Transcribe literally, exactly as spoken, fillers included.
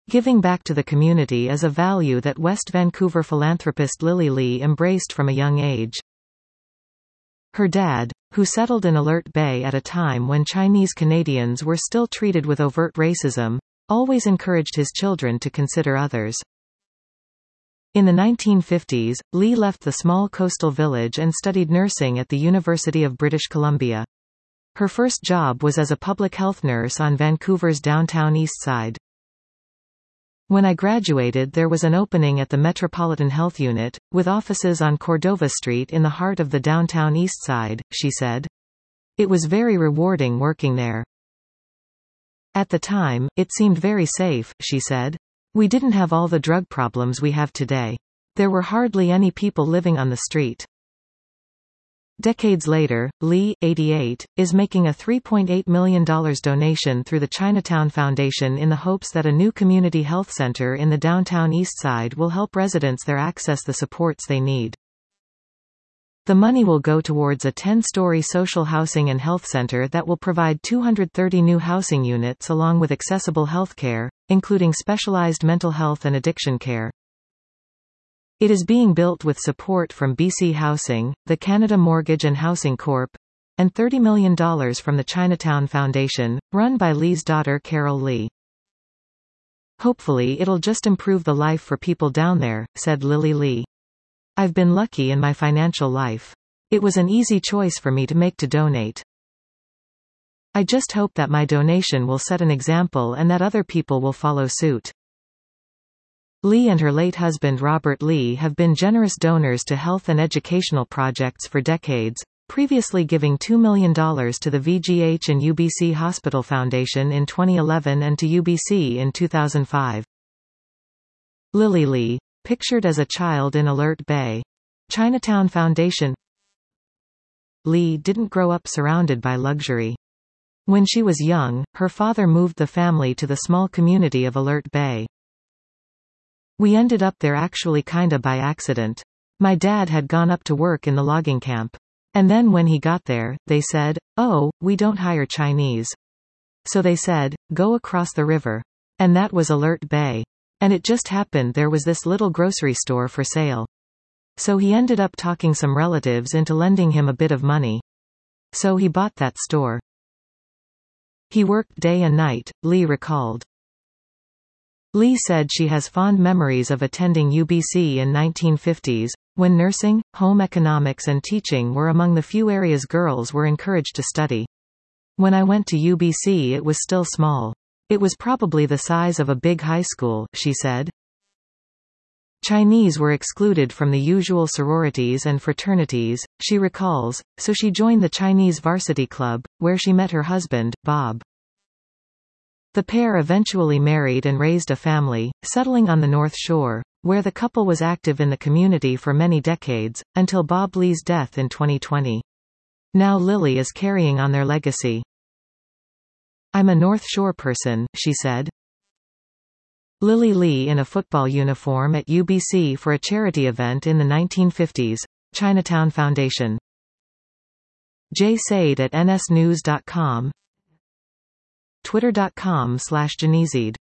Giving back to the community is a value that West Vancouver philanthropist Lily Lee embraced from a young age. Her dad, who settled in Alert Bay at a time when Chinese Canadians were still treated with overt racism, always encouraged his children to consider others. In the nineteen fifties, Lee left the small coastal village and studied nursing at the University of British Columbia. Her first job was as a public health nurse on Vancouver's downtown east side. When I graduated, there was an opening at the Metropolitan Health Unit, with offices on Cordova Street in the heart of the downtown east side, she said. It was very rewarding working there. At the time, it seemed very safe, she said. We didn't have all the drug problems we have today. There were hardly any people living on the street. Decades later, Lee, eighty-eight, is making a three point eight million dollars donation through the Chinatown Foundation in the hopes that a new community health center in the downtown east side will help residents there access the supports they need. The money will go towards a ten-story social housing and health center that will provide two hundred thirty new housing units along with accessible health care, including specialized mental health and addiction care. It is being built with support from B C Housing, the Canada Mortgage and Housing Corp, and thirty million dollars from the Chinatown Foundation, run by Lee's daughter Carol Lee. Hopefully it'll just improve the life for people down there, said Lily Lee. I've been lucky in my financial life. It was an easy choice for me to make to donate. I just hope that my donation will set an example and that other people will follow suit. Lee and her late husband Robert Lee have been generous donors to health and educational projects for decades, previously giving two million dollars to the V G H and U B C Hospital Foundation in twenty eleven and to U B C in two thousand five. Lily Lee, pictured as a child in Alert Bay. Chinatown Foundation. Lee didn't grow up surrounded by luxury. When she was young, her father moved the family to the small community of Alert Bay. We ended up there actually kinda by accident. My dad had gone up to work in the logging camp. And then when he got there, they said, "Oh, we don't hire Chinese." So they said, "Go across the river." And that was Alert Bay. And it just happened there was this little grocery store for sale. So he ended up talking some relatives into lending him a bit of money. So he bought that store. He worked day and night, Lee recalled. Lee said she has fond memories of attending U B C in nineteen fifties, when nursing, home economics and teaching were among the few areas girls were encouraged to study. When I went to U B C it was still small. It was probably the size of a big high school, she said. Chinese were excluded from the usual sororities and fraternities, she recalls, so she joined the Chinese Varsity Club, where she met her husband, Bob. The pair eventually married and raised a family, settling on the North Shore, where the couple was active in the community for many decades, until Bob Lee's death in twenty twenty. Now Lily is carrying on their legacy. I'm a North Shore person, she said. Lily Lee in a football uniform at U B C for a charity event in the nineteen fifties, Chinatown Foundation. Jay Said at N S news dot com, twitter dot com slash Janizid